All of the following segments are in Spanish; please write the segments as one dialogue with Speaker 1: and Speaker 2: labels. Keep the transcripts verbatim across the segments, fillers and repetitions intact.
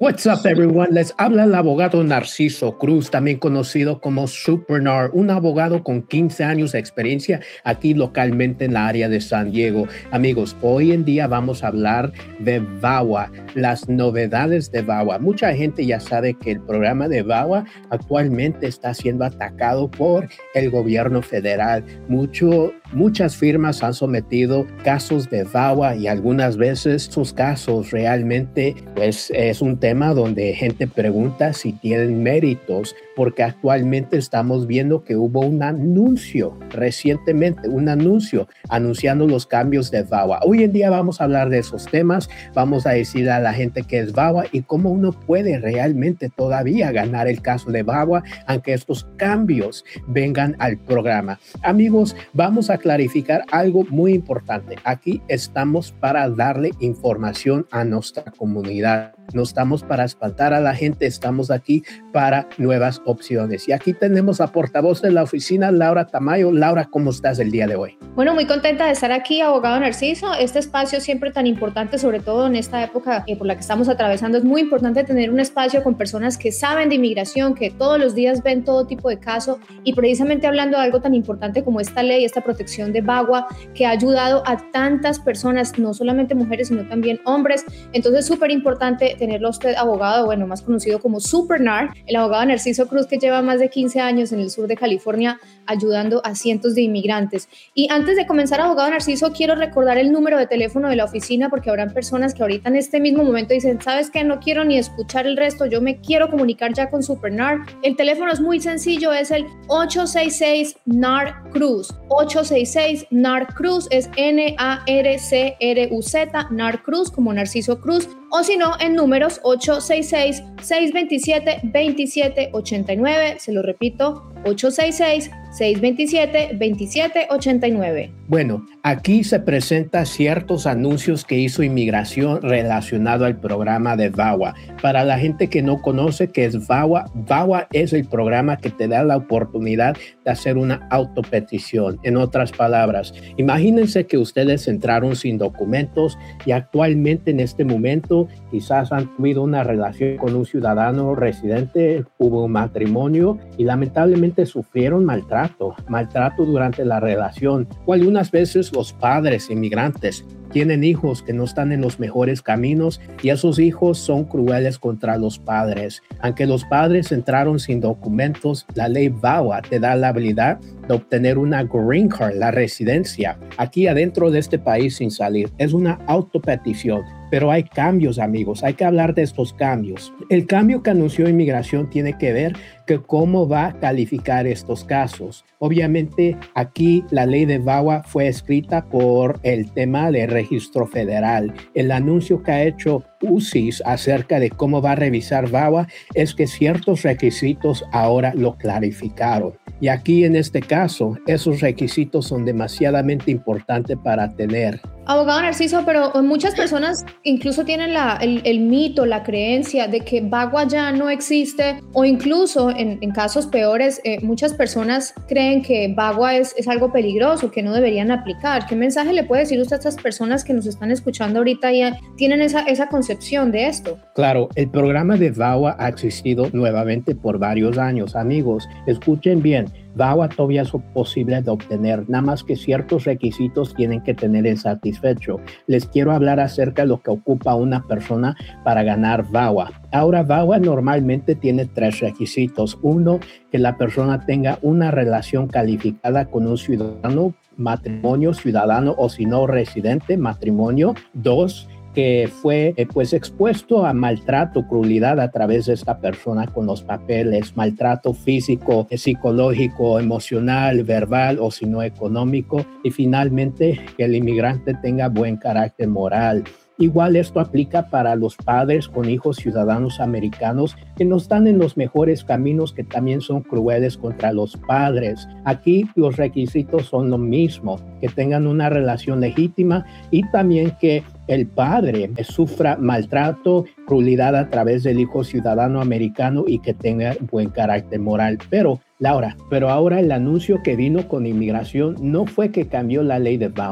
Speaker 1: What's up, everyone? Les habla el abogado Narciso Cruz, también conocido como SuperNar, un abogado con quince años de experiencia aquí localmente en la área de San Diego. Amigos, hoy en día vamos a hablar de V A W A, las novedades de V A W A. Mucha gente ya sabe que el programa de V A W A actualmente está siendo atacado por el gobierno federal. Mucho, muchas firmas han sometido casos de V A W A y algunas veces sus casos realmente pues, es un tema donde gente pregunta si tienen méritos, porque actualmente estamos viendo que hubo un anuncio recientemente, un anuncio anunciando los cambios de V A W A. Hoy en día vamos a hablar de esos temas, vamos a decir a la gente qué es V A W A y cómo uno puede realmente todavía ganar el caso de V A W A, aunque estos cambios vengan al programa. Amigos, vamos a clarificar algo muy importante. Aquí estamos para darle información a nuestra comunidad. No estamos para espantar a la gente, estamos aquí para nuevas opciones. Y aquí tenemos a portavoz de la oficina, Laura Tamayo. Laura, ¿cómo estás el día de hoy?
Speaker 2: Bueno, muy contenta de estar aquí, abogado Narciso. Este espacio es siempre tan importante, sobre todo en esta época eh, por la que estamos atravesando. Es muy importante tener un espacio con personas que saben de inmigración, que todos los días ven todo tipo de casos, y precisamente hablando de algo tan importante como esta ley, esta protección de V A W A, que ha ayudado a tantas personas, no solamente mujeres, sino también hombres. Entonces, súper importante tenerlo a usted, abogado, bueno, más conocido como SuperNar, el abogado Narciso Cruz, que lleva más de quince años en el sur de California ayudando a cientos de inmigrantes. Y antes de comenzar, abogado Narciso, quiero recordar el número de teléfono de la oficina, porque habrán personas que ahorita en este mismo momento dicen, ¿sabes qué? No quiero ni escuchar el resto, yo me quiero comunicar ya con SuperNar. El teléfono es muy sencillo, es el ocho seis seis N A R Cruz. ocho seis seis N A R Cruz es N A R C R U Z, N A R Cruz, como Narciso Cruz. O si no, en números ocho seis seis, seis dos siete, dos siete ocho nueve. Se lo repito, ocho seis seis, seis dos siete, dos siete ocho nueve.
Speaker 1: Bueno, aquí se presentan ciertos anuncios que hizo Inmigración relacionado al programa de V A W A. Para la gente que no conoce qué es V A W A, V A W A es el programa que te da la oportunidad de hacer una autopetición. En otras palabras, imagínense que ustedes entraron sin documentos y actualmente en este momento quizás han tenido una relación con un ciudadano residente, hubo un matrimonio y lamentablemente sufrieron maltrato, maltrato durante la relación, o algunas veces los padres inmigrantes tienen hijos que no están en los mejores caminos y esos hijos son crueles contra los padres. Aunque los padres entraron sin documentos, la ley V A W A te da la habilidad de obtener una green card, la residencia, aquí adentro de este país sin salir. Es una autopetición. Pero hay cambios, amigos. Hay que hablar de estos cambios. El cambio que anunció Inmigración tiene que ver que cómo va a calificar estos casos. Obviamente, aquí la ley de V A W A fue escrita por el tema de registro federal. El anuncio que ha hecho U C I S acerca de cómo va a revisar V A W A es que ciertos requisitos ahora lo clarificaron. Y aquí en este caso, esos requisitos son demasiadamente importantes para tener.
Speaker 2: Abogado Narciso, pero muchas personas incluso tienen la, el, el mito, la creencia de que V A W A ya no existe, o incluso en, en casos peores, eh, muchas personas creen que V A W A es, es algo peligroso, que no deberían aplicar. ¿Qué mensaje le puede decir usted a estas personas que nos están escuchando ahorita y tienen esa, esa concepción de esto?
Speaker 1: Claro, el programa de V A W A ha existido nuevamente por varios años. Amigos, escuchen bien. V A W A todavía es posible de obtener, nada más que ciertos requisitos tienen que tener insatisfecho. Les quiero hablar acerca de lo que ocupa una persona para ganar V A W A. Ahora, V A W A normalmente tiene tres requisitos. Uno, que la persona tenga una relación calificada con un ciudadano, matrimonio, ciudadano o si no residente, matrimonio. Dos, que fue eh, pues expuesto a maltrato, crueldad a través de esta persona con los papeles, maltrato físico, psicológico, emocional, verbal o si no económico. Y finalmente, que el inmigrante tenga buen carácter moral. Igual esto aplica para los padres con hijos ciudadanos americanos que no están en los mejores caminos, que también son crueles contra los padres. Aquí los requisitos son lo mismo, que tengan una relación legítima y también que el padre sufra maltrato, crueldad a través del hijo ciudadano americano y que tenga buen carácter moral. Pero Laura, pero ahora el anuncio que vino con Inmigración no fue que cambió la ley de V A W A.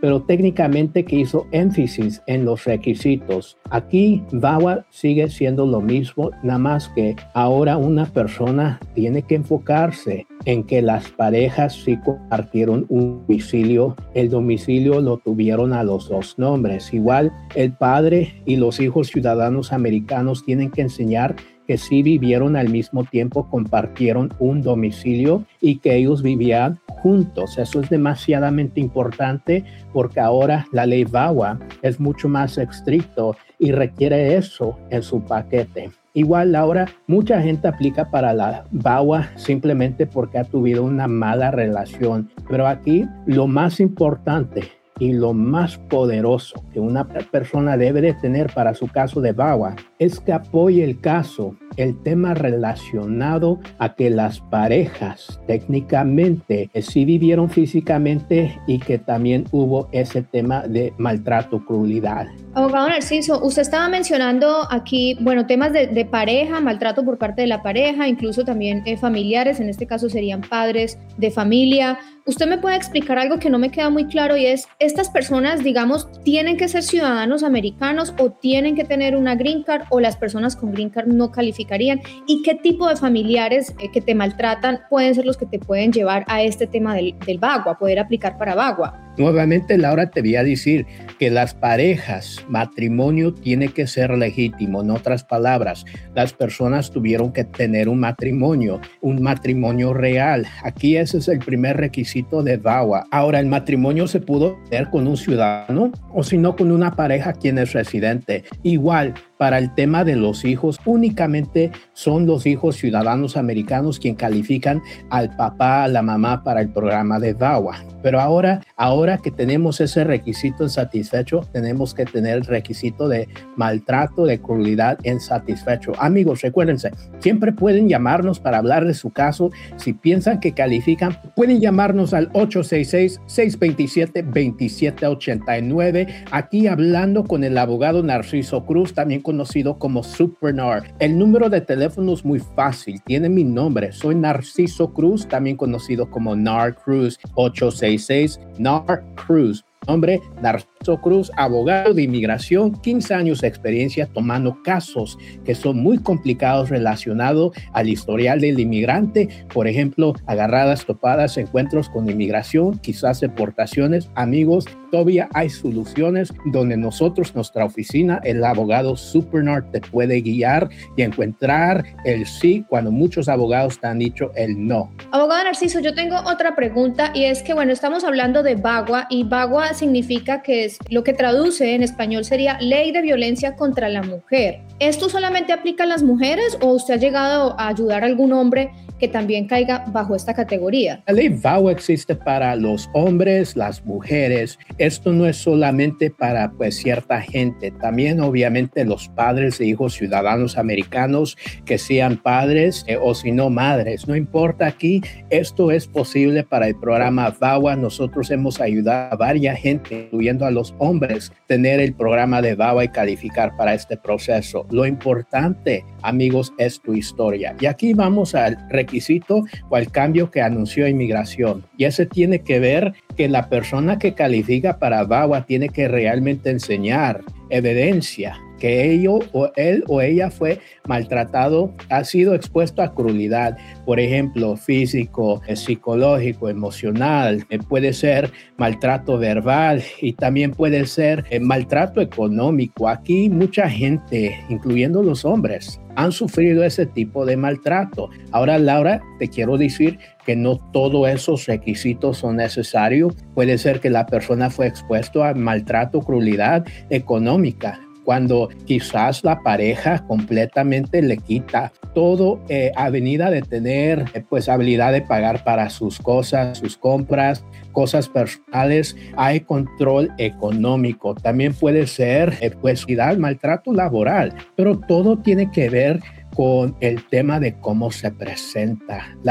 Speaker 1: pero técnicamente que hizo énfasis en los requisitos. Aquí VAWA sigue siendo lo mismo, nada más que ahora una persona tiene que enfocarse en que las parejas sí compartieron un domicilio. El domicilio lo tuvieron a los dos nombres. Igual el padre y los hijos ciudadanos americanos tienen que enseñar que sí vivieron al mismo tiempo, compartieron un domicilio y que ellos vivían juntos. Eso es demasiadamente importante porque ahora la ley VAWA es mucho más estricto y requiere eso en su paquete. Igual ahora mucha gente aplica para la VAWA simplemente porque ha tenido una mala relación, pero aquí lo más importante y lo más poderoso que una persona debe de tener para su caso de VAWA es que apoye el caso, el tema relacionado a que las parejas técnicamente sí vivieron físicamente y que también hubo ese tema de maltrato, crueldad.
Speaker 2: Abogado Narciso, usted estaba mencionando aquí, bueno, temas de, de pareja, maltrato por parte de la pareja, incluso también eh, familiares, en este caso serían padres de familia. ¿Usted me puede explicar algo que no me queda muy claro y es, estas personas, digamos, tienen que ser ciudadanos americanos o tienen que tener una green card o las personas con green card no calificarían? ¿Y qué tipo de familiares eh, que te maltratan pueden ser los que te pueden llevar a este tema del, del VAWA, poder aplicar para VAWA?
Speaker 1: Nuevamente, Laura, te voy a decir que las parejas, matrimonio tiene que ser legítimo. En otras palabras, las personas tuvieron que tener un matrimonio, un matrimonio real. Aquí ese es el primer requisito de VAWA. Ahora, el matrimonio se pudo hacer con un ciudadano o si no con una pareja quien es residente. Igual, para el tema de los hijos, únicamente son los hijos ciudadanos americanos quien califican al papá, a la mamá para el programa de VAWA. Pero ahora, ahora que tenemos ese requisito insatisfecho, tenemos que tener el requisito de maltrato, de crueldad insatisfecho. Amigos, recuérdense, siempre pueden llamarnos para hablar de su caso. Si piensan que califican, pueden llamarnos al ocho seis seis, seis dos siete, dos siete ocho nueve. Aquí hablando con el abogado Narciso Cruz, también conocido como Super Nar. El número de teléfono es muy fácil. Tiene mi nombre. Soy Narciso Cruz, también conocido como Nar Cruz. ocho seis seis, Nar Cruz. Nombre, Narciso Cruz, abogado de inmigración, quince años de experiencia tomando casos que son muy complicados relacionados al historial del inmigrante, por ejemplo, agarradas, topadas, encuentros con inmigración, quizás deportaciones. Amigos, todavía hay soluciones donde nosotros, nuestra oficina, el abogado Supernard te puede guiar y encontrar el sí cuando muchos abogados te han dicho el no.
Speaker 2: Abogado Narciso, yo tengo otra pregunta y es que, bueno, estamos hablando de VAWA y VAWA significa que es lo que traduce en español sería Ley de Violencia contra la Mujer. ¿Esto solamente aplica a las mujeres o usted ha llegado a ayudar a algún hombre que también caiga bajo esta categoría?
Speaker 1: La ley VAWA existe para los hombres, las mujeres. Esto no es solamente para pues cierta gente, también obviamente los padres e hijos ciudadanos americanos que sean padres eh, o si no madres. No importa aquí, esto es posible para el programa VAWA. Nosotros hemos ayudado a varias gente, incluyendo a los hombres, tener el programa de VAWA y calificar para este proceso. Lo importante, amigos, es tu historia. Y aquí vamos al requisito o al cambio que anunció Inmigración. Y ese tiene que ver que la persona que califica para VAWA tiene que realmente enseñar evidencia que ello o él o ella fue maltratado, ha sido expuesto a crueldad, por ejemplo, físico, psicológico, emocional, eh, puede ser maltrato verbal y también puede ser eh, maltrato económico. Aquí mucha gente, incluyendo los hombres, han sufrido ese tipo de maltrato. Ahora, Laura, te quiero decir que no todos esos requisitos son necesarios. Puede ser que la persona fue expuesto a maltrato, crueldad económica, cuando quizás la pareja completamente le quita todo eh, avenida de tener eh, pues habilidad de pagar para sus cosas, sus compras, cosas personales. Hay control económico. También puede ser eh, pues maltrato laboral, pero todo tiene que ver con el tema de cómo se presenta. Laura,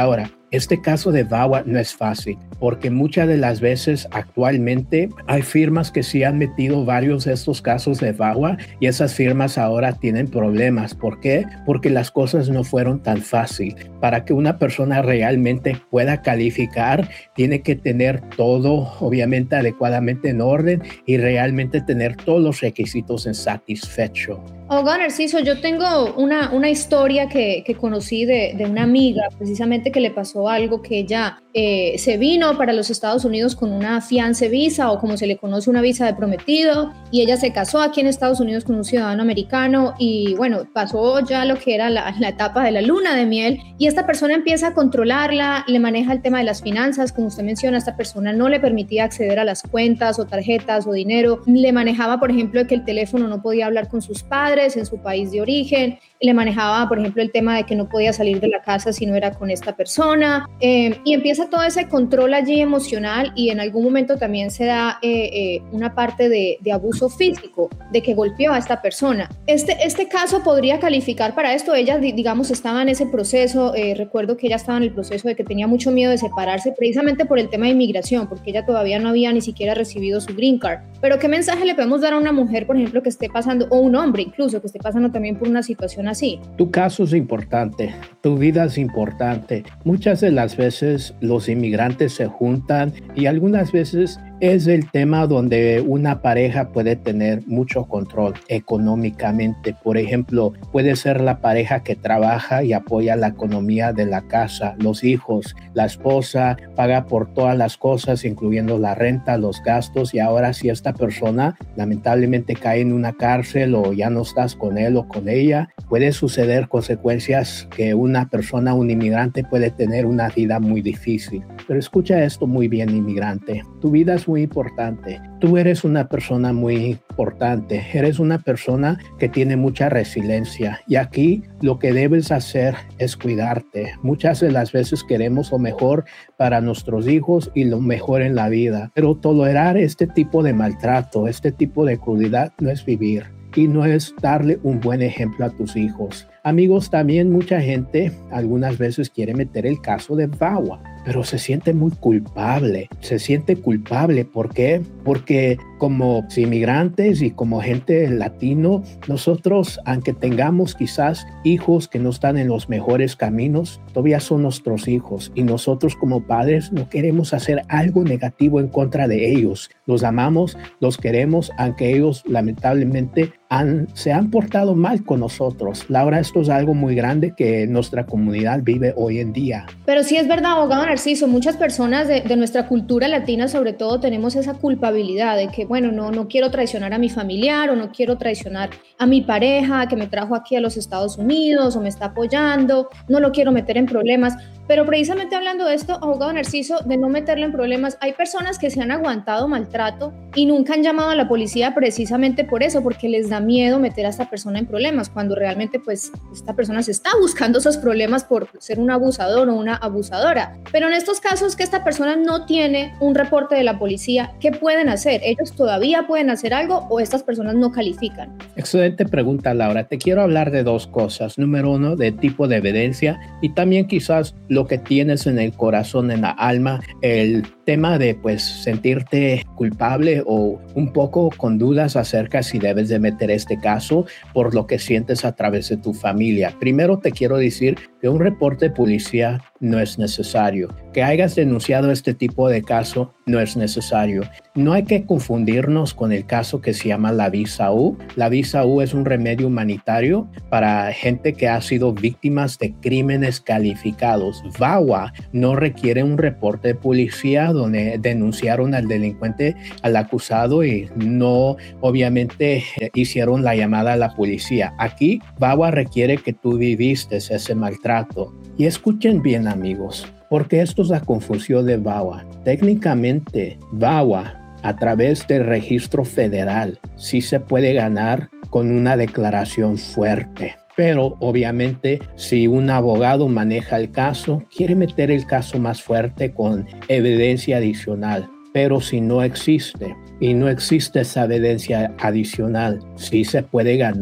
Speaker 1: Este caso de VAWA no es fácil, porque muchas de las veces actualmente hay firmas que sí han metido varios de estos casos de VAWA y esas firmas ahora tienen problemas. ¿Por qué? Porque las cosas no fueron tan fáciles. Para que una persona realmente pueda calificar, tiene que tener todo obviamente adecuadamente en orden y realmente tener todos los requisitos en satisfecho.
Speaker 2: Abogado Narciso, yo tengo una, una historia que, que conocí de, de una amiga, precisamente que le pasó algo, que ella eh, se vino para los Estados Unidos con una fiance visa, o como se le conoce, una visa de prometido, y ella se casó aquí en Estados Unidos con un ciudadano americano, y bueno, pasó ya lo que era la, la etapa de la luna de miel, y esta persona empieza a controlarla, le maneja el tema de las finanzas, como usted menciona, esta persona no le permitía acceder a las cuentas o tarjetas o dinero, le manejaba, por ejemplo, que el teléfono no podía hablar con sus padres en su país de origen, le manejaba, por ejemplo, el tema de que no podía salir de la casa si no era con esta persona, eh, y empieza todo ese control allí emocional, y en algún momento también se da eh, eh, una parte de, de abuso físico, de que golpeó a esta persona. Este, este caso podría calificar para esto. Ella, digamos, estaba en ese proceso, eh, recuerdo que ella estaba en el proceso de que tenía mucho miedo de separarse, precisamente por el tema de inmigración, porque ella todavía no había ni siquiera recibido su green card. Pero ¿qué mensaje le podemos dar a una mujer, por ejemplo, que esté pasando, o un hombre incluso, que esté pasando también por una situación así?
Speaker 1: Tu caso es importante, tu vida es importante. Muchas de las veces los inmigrantes se juntan y algunas veces es el tema donde una pareja puede tener mucho control económicamente. Por ejemplo, puede ser la pareja que trabaja y apoya la economía de la casa, los hijos, la esposa paga por todas las cosas, incluyendo la renta, los gastos, y ahora si esta persona lamentablemente cae en una cárcel o ya no estás con él o con ella, puede suceder consecuencias que una persona, un inmigrante, puede tener una vida muy difícil. Pero escucha esto muy bien, inmigrante. Tu vida es muy importante. Tú eres una persona muy importante. Eres una persona que tiene mucha resiliencia. Y aquí lo que debes hacer es cuidarte. Muchas de las veces queremos lo mejor para nuestros hijos y lo mejor en la vida. Pero tolerar este tipo de maltrato, este tipo de crueldad, no es vivir. Y no es darle un buen ejemplo a tus hijos. Amigos, también mucha gente algunas veces quiere meter el caso de VAWA, pero se siente muy culpable. Se siente culpable. ¿Por qué? Porque como inmigrantes y como gente latino, nosotros, aunque tengamos quizás hijos que no están en los mejores caminos, todavía son nuestros hijos, y nosotros como padres no queremos hacer algo negativo en contra de ellos. Los amamos, los queremos, aunque ellos lamentablemente han, se han portado mal con nosotros. Laura, esto es algo muy grande que nuestra comunidad vive hoy en día.
Speaker 2: Pero sí es verdad, abogado Narciso, muchas personas de, de nuestra cultura latina sobre todo tenemos esa culpabilidad de que, bueno, no, no quiero traicionar a mi familiar, o no quiero traicionar a mi pareja que me trajo aquí a los Estados Unidos o me está apoyando, no lo quiero meter en problemas. Pero precisamente hablando de esto, abogado Narciso, de no meterlo en problemas, hay personas que se han aguantado maltrato y nunca han llamado a la policía precisamente por eso, porque les da miedo meter a esta persona en problemas, cuando realmente pues esta persona se está buscando esos problemas por ser un abusador o una abusadora. Pero en estos casos que esta persona no tiene un reporte de la policía, ¿qué pueden hacer? ¿Ellos todavía pueden hacer algo o estas personas no califican?
Speaker 1: Excelente pregunta, Laura. Te quiero hablar de dos cosas. Número uno, de tipo de evidencia, y también quizás lo que tienes en el corazón, en la alma, el tema de pues sentirte culpable o un poco con dudas acerca si debes de meter este caso por lo que sientes a través de tu familia. Primero te quiero decir que un reporte de policía no es necesario. Que hayas denunciado este tipo de caso no es necesario. No hay que confundirnos con el caso que se llama la visa U. La visa U es un remedio humanitario para gente que ha sido víctimas de crímenes calificados. VAWA no requiere un reporte de policía donde denunciaron al delincuente, al acusado, y no obviamente hicieron la llamada a la policía. Aquí VAWA requiere que tú viviste ese maltrato. Y escuchen bien, amigos, porque esto es la confusión de VAWA. Técnicamente, VAWA, a través del registro federal, sí se puede ganar con una declaración fuerte. Pero obviamente si un abogado maneja el caso, quiere meter el caso más fuerte con evidencia adicional. Pero si no existe y no existe esa evidencia adicional, sí se puede ganar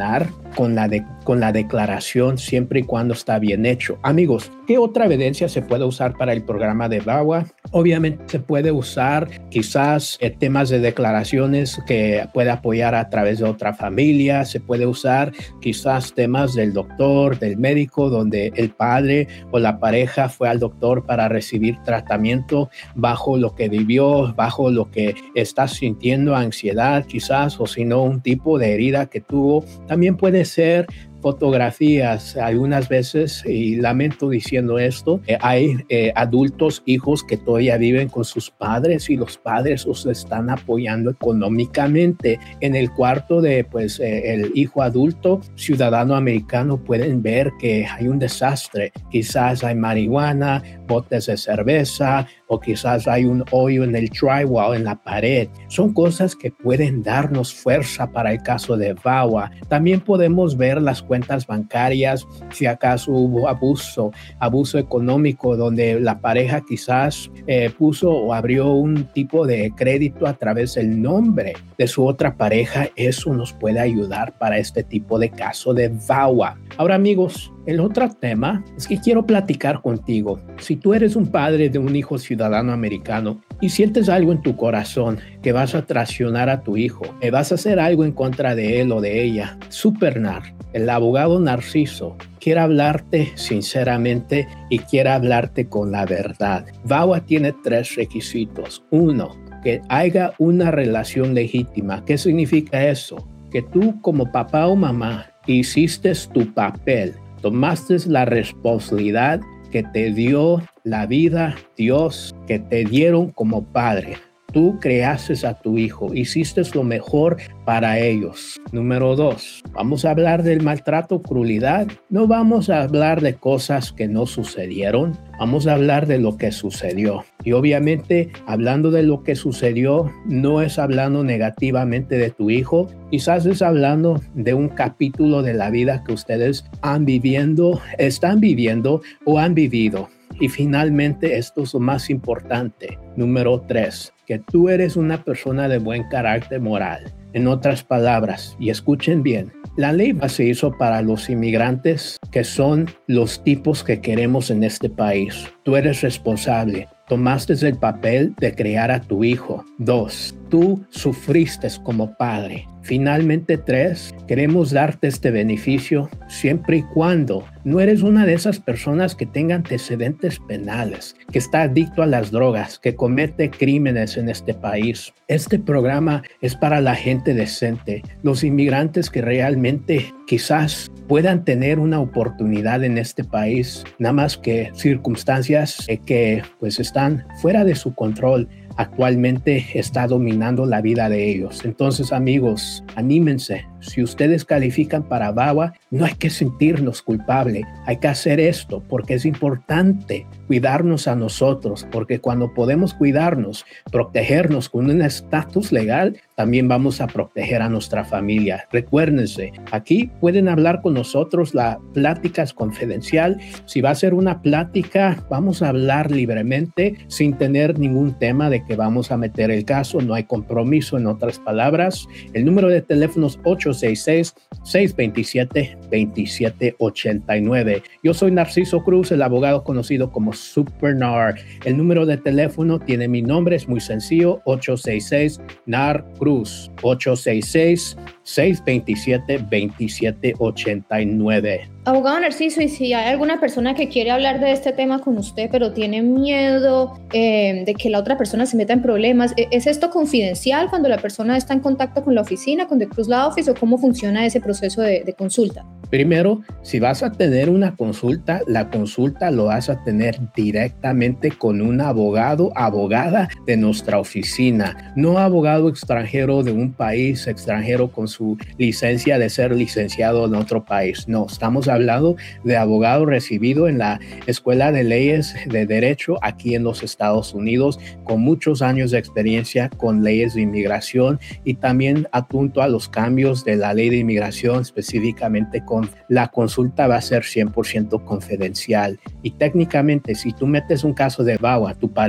Speaker 1: con la, de, con la declaración siempre y cuando está bien hecho. Amigos, ¿qué otra evidencia se puede usar para el programa de VAWA? Obviamente se puede usar quizás eh, temas de declaraciones que puede apoyar a través de otra familia. Se puede usar quizás temas del doctor, del médico, donde el padre o la pareja fue al doctor para recibir tratamiento bajo lo que vivió, bajo lo que está sintiendo, ansiedad quizás, o si no, un tipo de herida que tuvo. También puede ser fotografías. Algunas veces, y lamento diciendo esto, eh, hay eh, adultos, hijos que todavía viven con sus padres y los padres los están apoyando económicamente. En el cuarto de pues eh, el hijo adulto, ciudadano americano, pueden ver que hay un desastre. Quizás hay marihuana, botes de cerveza, o quizás hay un hoyo en el drywall, en la pared. Son cosas que pueden darnos fuerza para el caso de VAWA. También podemos ver las cuentas bancarias, si acaso hubo abuso, abuso económico, donde la pareja quizás eh, puso o abrió un tipo de crédito a través del nombre de su otra pareja. Eso nos puede ayudar para este tipo de caso de VAWA. Ahora, amigos, el otro tema es que quiero platicar contigo. Si tú eres un padre de un hijo ciudadano americano y sientes algo en tu corazón que vas a traicionar a tu hijo, que vas a hacer algo en contra de él o de ella, Supernar, el abogado Narciso, quiere hablarte sinceramente y quiere hablarte con la verdad. VAWA tiene tres requisitos. Uno, que haya una relación legítima. ¿Qué significa eso? Que tú como papá o mamá hiciste tu papel, tomaste la responsabilidad que te dio la vida, Dios, que te dieron como padre. Tú creaste a tu hijo, hiciste lo mejor para ellos. Número dos, vamos a hablar del maltrato, crueldad. No vamos a hablar de cosas que no sucedieron, vamos a hablar de lo que sucedió. Y obviamente, hablando de lo que sucedió, no es hablando negativamente de tu hijo, quizás es hablando de un capítulo de la vida que ustedes han viviendo, están viviendo o han vivido. Y finalmente, esto es lo más importante. Número tres, que tú eres una persona de buen carácter moral. En otras palabras, y escuchen bien, la ley se hizo para los inmigrantes que son los tipos que queremos en este país. Tú eres responsable. Tomaste el papel de criar a tu hijo. Dos, tú sufriste como padre. Finalmente, tres, queremos darte este beneficio siempre y cuando no eres una de esas personas que tenga antecedentes penales, que está adicto a las drogas, que comete crímenes en este país. Este programa es para la gente decente, los inmigrantes que realmente quizás puedan tener una oportunidad en este país, nada más que circunstancias eh, que pues están fuera de su control. Actualmente está dominando la vida de ellos. Entonces, amigos, anímense. Si ustedes califican para VAWA, no hay que sentirnos culpables. Hay que hacer esto porque es importante cuidarnos a nosotros, porque cuando podemos cuidarnos, protegernos con un estatus legal, también vamos a proteger a nuestra familia. Recuérdense, aquí pueden hablar con nosotros, la plática es confidencial. Si va a ser una plática, vamos a hablar libremente sin tener ningún tema de que vamos a meter el caso. No hay compromiso, en otras palabras. El número de teléfono es ocho seis seis, seis dos siete, dos siete ocho nueve. Yo soy Narciso Cruz, el abogado conocido como Supernar. El número de teléfono tiene mi nombre, es muy sencillo, ocho seis seis, N A R Cruz, ocho seis seis, seis dos siete, dos siete ocho nueve.
Speaker 2: Abogado Narciso, y si hay alguna persona que quiere hablar de este tema con usted, pero tiene miedo eh, de que la otra persona se meta en problemas, ¿es esto confidencial cuando la persona está en contacto con la oficina, con The Cruz Law Office, o cómo funciona ese proceso de, de consulta?
Speaker 1: Primero, si vas a tener una consulta, la consulta lo vas a tener directamente con un abogado, abogada de nuestra oficina, no abogado extranjero de un país extranjero con su licencia de ser licenciado en otro país. No, estamos hablando de abogado recibido en la Escuela de Leyes de Derecho aquí en los Estados Unidos, con muchos años de experiencia con leyes de inmigración y también atunto a los cambios de la ley de inmigración, específicamente con la consulta va a ser cien por ciento confidencial. Y técnicamente, si tú metes un caso de VAWA, tu pareja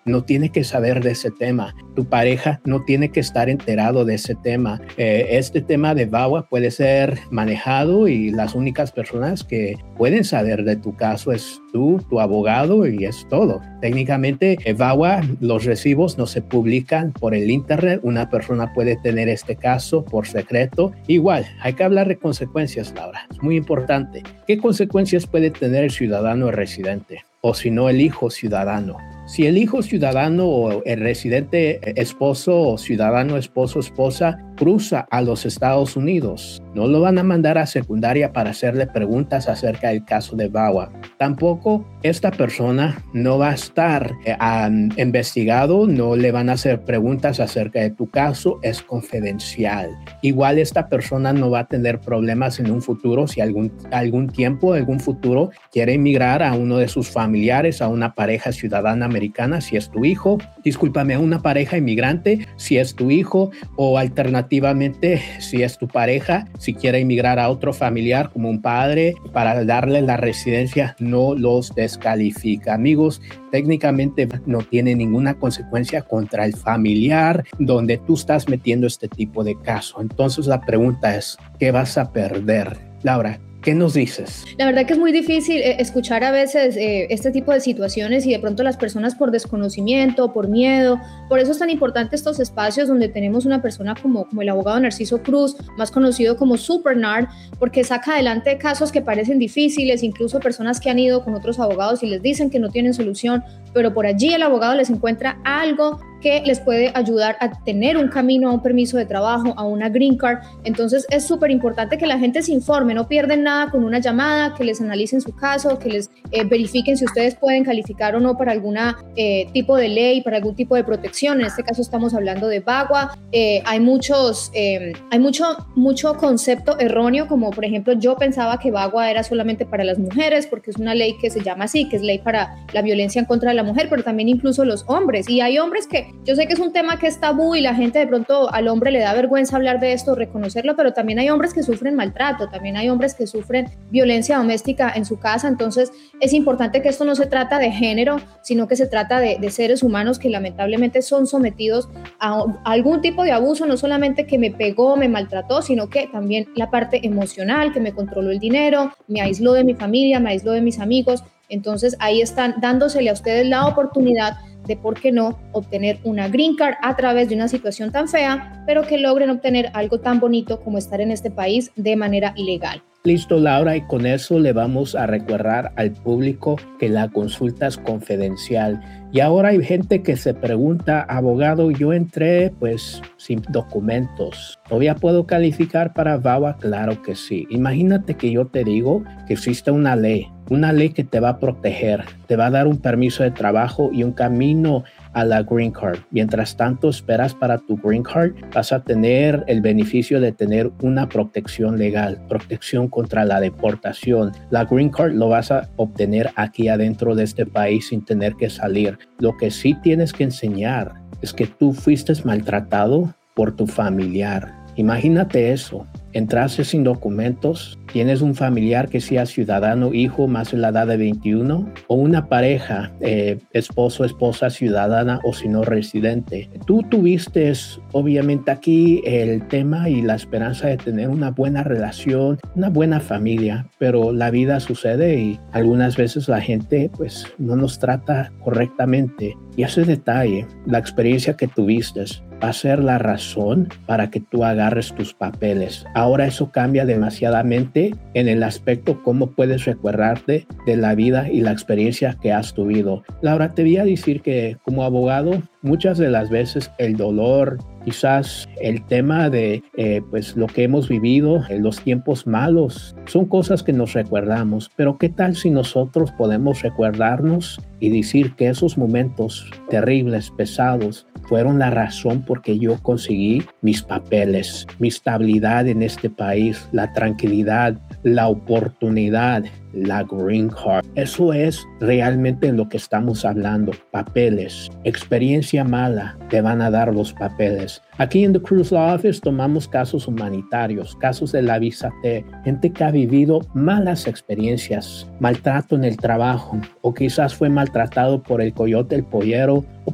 Speaker 1: no tiene que saber de ese tema. Tu pareja no tiene que estar enterado de ese tema. Eh, este tema de VAWA puede ser manejado y las únicas personas que pueden saber de tu caso es tú, tu abogado, y es todo. Técnicamente, eh, VAWA, los recibos no se publican por el internet. Una persona puede tener este caso por secreto. Igual, hay que hablar de consecuencias, Laura. Es muy importante. ¿Qué consecuencias puede tener el ciudadano residente? O si no, el hijo ciudadano. Si el hijo ciudadano o el residente esposo o ciudadano esposo esposa cruza a los Estados Unidos, no lo van a mandar a secundaria para hacerle preguntas acerca del caso de VAWA. Tampoco esta persona no va a estar eh, um, investigado, no le van a hacer preguntas acerca de tu caso, es confidencial. Igual esta persona no va a tener problemas en un futuro si algún, algún tiempo, algún futuro quiere emigrar a uno de sus familiares, a una pareja ciudadana americana, si es tu hijo, discúlpame, a una pareja inmigrante, si es tu hijo, o alternativamente, si es tu pareja, si quiere emigrar a otro familiar como un padre para darle la residencia, no los descalifica. Amigos, técnicamente no tiene ninguna consecuencia contra el familiar donde tú estás metiendo este tipo de caso. Entonces la pregunta es, ¿qué vas a perder? Laura, ¿qué nos dices?
Speaker 2: La verdad que es muy difícil eh, escuchar a veces eh, este tipo de situaciones y de pronto las personas por desconocimiento, por miedo. Por eso es tan importante estos espacios donde tenemos una persona como, como el abogado Narciso Cruz, más conocido como Super Nard, porque saca adelante casos que parecen difíciles, incluso personas que han ido con otros abogados y les dicen que no tienen solución, pero por allí el abogado les encuentra algo que les puede ayudar a tener un camino a un permiso de trabajo, a una green card. Entonces es súper importante que la gente se informe, no pierden nada con una llamada, que les analicen su caso, que les eh, verifiquen si ustedes pueden calificar o no para algún eh, tipo de ley, para algún tipo de protección. En este caso estamos hablando de VAWA. Eh, hay muchos, eh, hay mucho, mucho concepto erróneo, como por ejemplo yo pensaba que VAWA era solamente para las mujeres, porque es una ley que se llama así, que es ley para la violencia en contra de la mujer, pero también incluso los hombres. Y hay hombres que yo sé que es un tema que es tabú y la gente de pronto al hombre le da vergüenza hablar de esto, reconocerlo, pero también hay hombres que sufren maltrato, también hay hombres que sufren violencia doméstica en su casa. Entonces es importante que esto no se trata de género, sino que se trata de, de seres humanos que lamentablemente son sometidos a, a algún tipo de abuso, no solamente que me pegó, me maltrató, sino que también la parte emocional, que me controló el dinero, me aisló de mi familia, me aisló de mis amigos. Entonces ahí están dándosele a ustedes la oportunidad de, por qué no, obtener una green card a través de una situación tan fea, pero que logren obtener algo tan bonito como estar en este país de manera ilegal.
Speaker 1: Listo, Laura, y con eso le vamos a recordar al público que la consulta es confidencial. Y ahora hay gente que se pregunta, abogado, yo entré pues sin documentos, ¿todavía puedo calificar para VAWA? Claro que sí. Imagínate que yo te digo que existe una ley, una ley que te va a proteger, te va a dar un permiso de trabajo y un camino a la green card. Mientras tanto esperas para tu green card, vas a tener el beneficio de tener una protección legal, protección contra la deportación. La green card lo vas a obtener aquí adentro de este país sin tener que salir. Lo que sí tienes que enseñar es que tú fuiste maltratado por tu familiar. Imagínate eso. Entraste sin documentos, tienes un familiar que sea ciudadano, hijo más de la edad de veintiuno, o una pareja, eh, esposo, esposa, ciudadana o si no residente. Tú tuviste obviamente aquí el tema y la esperanza de tener una buena relación, una buena familia, pero la vida sucede y algunas veces la gente pues no nos trata correctamente. Y ese detalle, la experiencia que tuviste, va a ser la razón para que tú agarres tus papeles. Ahora eso cambia demasiadamente en el aspecto cómo puedes recordarte de la vida y la experiencia que has tenido. Laura, te voy a decir que como abogado, muchas de las veces el dolor, quizás el tema de eh, pues lo que hemos vivido en los tiempos malos, son cosas que nos recordamos. Pero ¿qué tal si nosotros podemos recordarnos y decir que esos momentos terribles, pesados, fueron la razón por que yo conseguí mis papeles, mi estabilidad en este país, la tranquilidad, la oportunidad, la green card? Eso es realmente en lo que estamos hablando. Papeles, experiencia mala, te van a dar los papeles. Aquí en The Cruz Law Office tomamos casos humanitarios, casos de la visa T, gente que ha vivido malas experiencias, maltrato en el trabajo, o quizás fue maltratado por el coyote, el pollero, o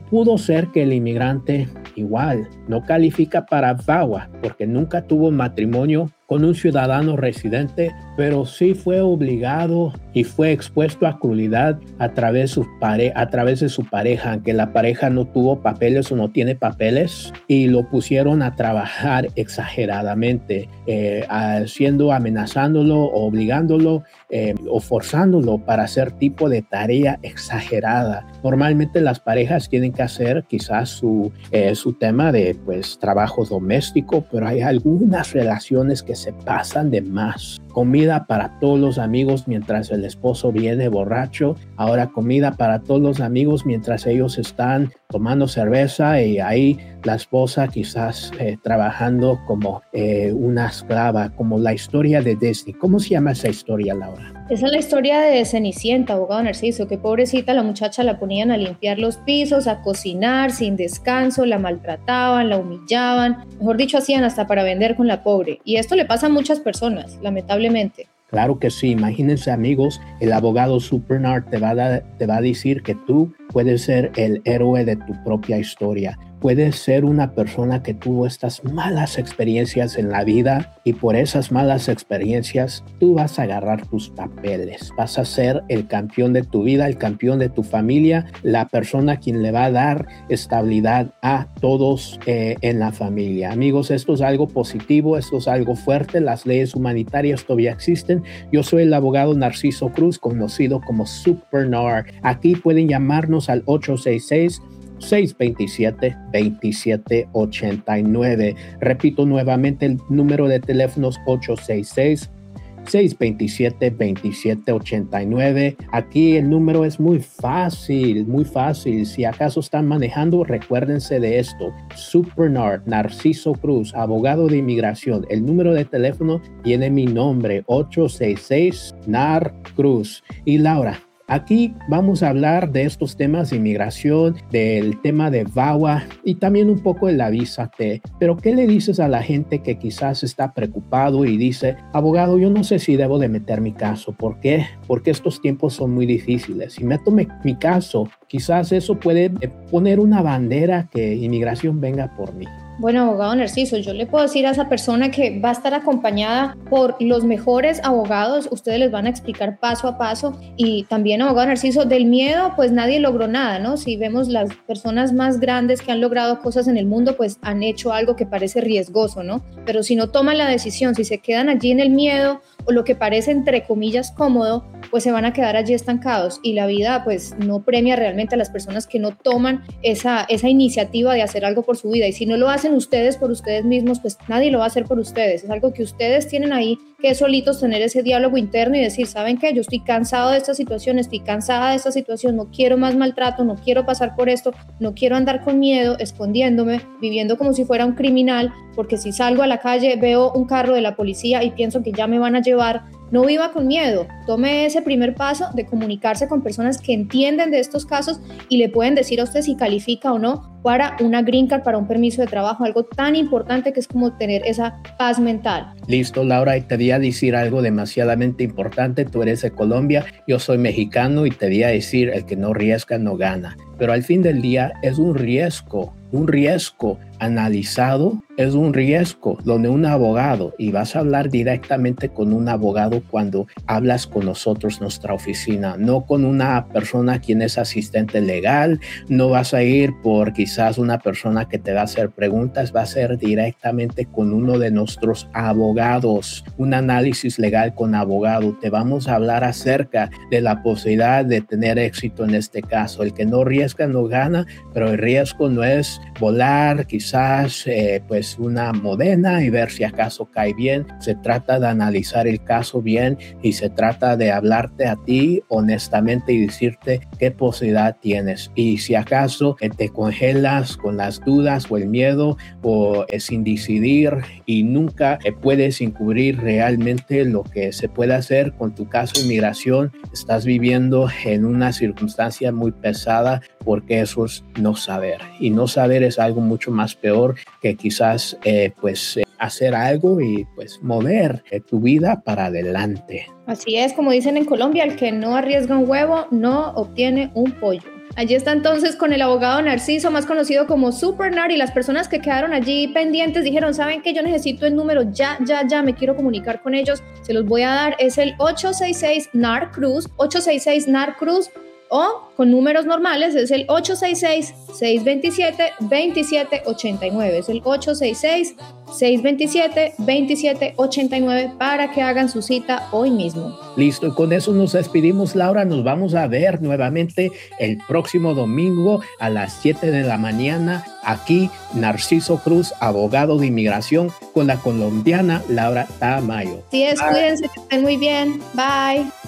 Speaker 1: pudo ser que el inmigrante igual no califica para VAWA porque nunca tuvo matrimonio con un ciudadano residente, pero sí fue obligado y fue expuesto a crueldad a través, su pare- a través de su pareja, aunque la pareja no tuvo papeles o no tiene papeles, y lo pusieron a trabajar exageradamente, eh, haciendo, amenazándolo, obligándolo eh, o forzándolo para hacer tipo de tarea exagerada. Normalmente las parejas tienen que hacer quizás su, eh, su tema de pues, trabajo doméstico, pero hay algunas relaciones que se pasan de más. Comida para todos los amigos mientras el esposo viene borracho. Ahora comida para todos los amigos mientras ellos están tomando cerveza y ahí la esposa quizás eh, trabajando como eh, una esclava, como la historia de Disney. ¿Cómo se llama esa historia, Laura?
Speaker 2: Esa es la historia de Cenicienta, abogado Narciso, que pobrecita la muchacha la ponían a limpiar los pisos, a cocinar sin descanso, la maltrataban, la humillaban, mejor dicho, hacían hasta para vender con la pobre. Y esto le pasa a muchas personas, lamentablemente.
Speaker 1: Claro que sí. Imagínense, amigos, el abogado Supernard te va a, dar, te va a decir que tú puedes ser el héroe de tu propia historia. Puedes ser una persona que tuvo estas malas experiencias en la vida y por esas malas experiencias tú vas a agarrar tus papeles. Vas a ser el campeón de tu vida, el campeón de tu familia, la persona quien le va a dar estabilidad a todos eh, en la familia. Amigos, esto es algo positivo, esto es algo fuerte. Las leyes humanitarias todavía existen. Yo soy el abogado Narciso Cruz, conocido como Supernard. Aquí pueden llamarnos al ocho seis seis, seis dos siete, dos siete ocho nueve. Repito nuevamente el número de teléfonos ocho seis seis, seis dos siete, dos siete ocho nueve. Aquí el número es muy fácil, muy fácil. Si acaso están manejando, recuérdense de esto. Supernard, Narciso Cruz, abogado de inmigración. El número de teléfono tiene mi nombre, ocho seis seis, N A R Cruz. Y Laura, aquí vamos a hablar de estos temas de inmigración, del tema de VAWA y también un poco de la visa T. Pero ¿qué le dices a la gente que quizás está preocupado y dice, abogado, yo no sé si debo de meter mi caso? ¿Por qué? Porque estos tiempos son muy difíciles. Si meto mi, mi caso, quizás eso puede poner una bandera que inmigración venga por mí.
Speaker 2: Bueno, abogado Narciso, yo le puedo decir a esa persona que va a estar acompañada por los mejores abogados, ustedes les van a explicar paso a paso. Y también, abogado Narciso, del miedo pues nadie logró nada, ¿no? Si vemos las personas más grandes que han logrado cosas en el mundo, pues han hecho algo que parece riesgoso, ¿no? Pero si no toman la decisión, si se quedan allí en el miedo o lo que parece entre comillas cómodo, pues se van a quedar allí estancados y la vida pues no premia realmente a las personas que no toman esa, esa iniciativa de hacer algo por su vida. Y si no lo hacen ustedes por ustedes mismos, pues nadie lo va a hacer por ustedes. Es algo que ustedes tienen ahí que solitos tener ese diálogo interno y decir, ¿saben qué? Yo estoy cansado de esta situación, estoy cansada de esta situación, no quiero más maltrato, no quiero pasar por esto, no quiero andar con miedo, escondiéndome, viviendo como si fuera un criminal, porque si salgo a la calle, veo un carro de la policía y pienso que ya me van a llevar. No viva con miedo, tome ese primer paso de comunicarse con personas que entienden de estos casos y le pueden decir a usted si califica o no para una green card, para un permiso de trabajo, algo tan importante que es como tener esa paz mental.
Speaker 1: Listo, Laura, y te voy a decir algo demasiadamente importante. Tú eres de Colombia, yo soy mexicano y te voy a decir, el que no arriesga no gana. Pero al fin del día es un riesgo, un riesgo analizado, es un riesgo donde un abogado, y vas a hablar directamente con un abogado cuando hablas con nosotros, nuestra oficina, no con una persona quien es asistente legal, no vas a ir por quizás una persona que te va a hacer preguntas, va a ser directamente con uno de nuestros abogados, un análisis legal con abogado. Te vamos a hablar acerca de la posibilidad de tener éxito en este caso. El que no arriesga no gana, pero el riesgo no es volar quizás eh, pues una modena y ver si acaso cae bien. Se trata de analizar el caso bien y se trata de hablarte a ti honestamente y decirte qué posibilidad tienes. Y si acaso eh, te congelas con las dudas o el miedo o eh, sin decidir y nunca eh, puedes encubrir realmente lo que se puede hacer con tu caso de inmigración, estás viviendo en una circunstancia muy pesada, porque eso es no saber. Y no saber es algo mucho más peor que quizás eh, pues eh, hacer algo y pues mover eh, tu vida para adelante.
Speaker 2: Así es, como dicen en Colombia, el que no arriesga un huevo no obtiene un pollo. Allí está entonces con el abogado Narciso, más conocido como Super Nar, y las personas que quedaron allí pendientes dijeron, ¿saben qué? Yo necesito el número, ya, ya, ya, me quiero comunicar con ellos, se los voy a dar, es el ocho seis seis N A R Cruz, ocho seis seis N A R Cruz, o con números normales es el ocho seis seis, seis dos siete, dos siete ocho nueve, es el ocho seis seis, seis dos siete, dos siete ocho nueve para que hagan su cita hoy mismo.
Speaker 1: Listo, y con eso nos despedimos, Laura. Nos vamos a ver nuevamente el próximo domingo a las siete de la mañana. Aquí, Narciso Cruz, abogado de inmigración, con la colombiana Laura Tamayo.
Speaker 2: Sí es, cuídense, que estén muy bien. Bye.